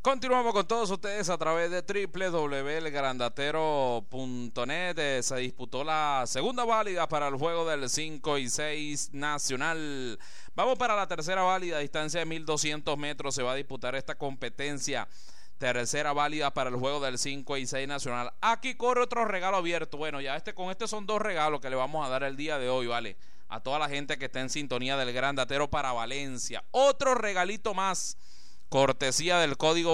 Continuamos con todos ustedes a través de www.elgrandatero.net. Se disputó la segunda válida para el juego del 5 y 6 nacional. Vamos para la tercera válida, distancia de 1200 metros. Se va a disputar esta competencia. Tercera válida para el juego del 5 y 6 nacional. Aquí corre otro regalo abierto. Bueno, ya con este son dos regalos que le vamos a dar el día de hoy, ¿vale? A toda la gente que está en sintonía del Grandatero para Valencia. Otro regalito más. Cortesía del código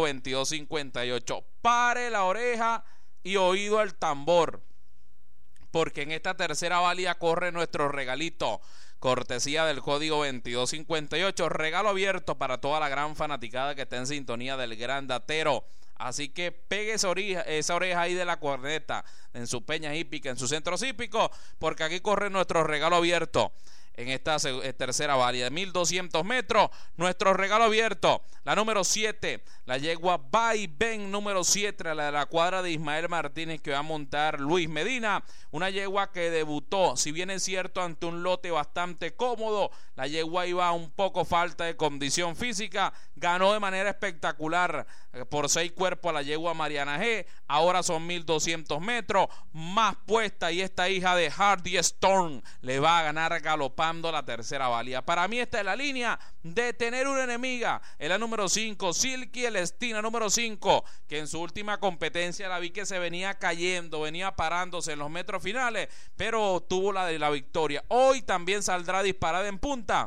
2258. Pare la oreja y oído al tambor, porque en esta tercera válida corre nuestro regalito. Cortesía del código 2258. Regalo abierto para toda la gran fanaticada que está en sintonía del Grandatero. Así que pegue esa oreja ahí de la corneta en su peña hípica, en su centro hípico, porque aquí corre nuestro regalo abierto. En esta tercera válida de 1200 metros, nuestro regalo abierto, la número 7, la yegua Va y Ven número 7, la de la cuadra de Ismael Martínez, que va a montar Luis Medina, una yegua que debutó, si bien es cierto, ante un lote bastante cómodo. La yegua iba un poco falta de condición física, ganó de manera espectacular por 6 cuerpos a la yegua Mariana G. Ahora son 1200 metros, más puesta, y esta hija de Hardy Storm le va a ganar galopando la tercera válida. Para mí esta es la línea de tener una enemiga, es la número 5, Silky Elestina, número 5, que en su última competencia la vi que se venía cayendo, venía parándose en los metros finales, pero tuvo la de la victoria. Hoy también saldrá disparada en punta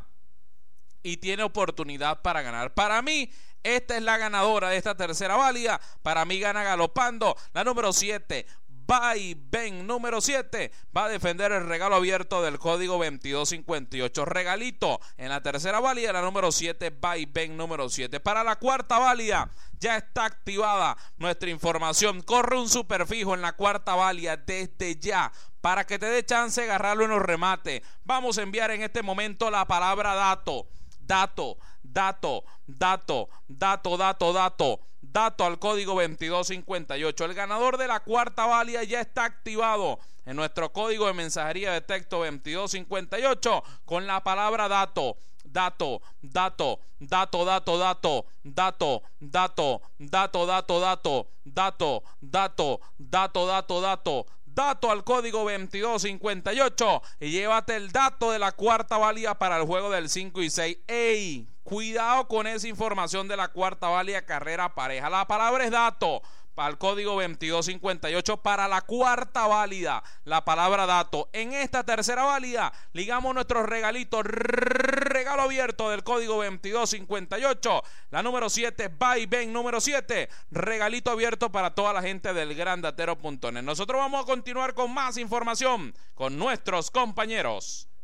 y tiene oportunidad para ganar. Para mí esta es la ganadora de esta tercera válida. Para mí gana galopando la número 7, Va y Ven número 7, va a defender el regalo abierto del código 2258. Regalito en la tercera válida, la número 7, Va y Ven número 7. Para la cuarta válida ya está activada nuestra información. Corre un superfijo en la cuarta válida desde ya, para que te dé chance de agarrarlo en los remates. Vamos a enviar en este momento la palabra dato. Dato al código 2258. El ganador de la cuarta válida ya está activado en nuestro código de mensajería de texto 2258 con la palabra dato. Dato al código 2258 y llévate el dato de la cuarta válida para el juego del 5 y 6. ¡Ey! Cuidado con esa información de la cuarta válida carrera pareja. La palabra es dato para el código 2258 para la cuarta válida. La palabra dato. En esta tercera válida ligamos nuestros regalitos. Regalo abierto del código 2258. La número 7, Va y Ven número 7. Regalito abierto para toda la gente del Grandatero.net. Nosotros vamos a continuar con más información con nuestros compañeros.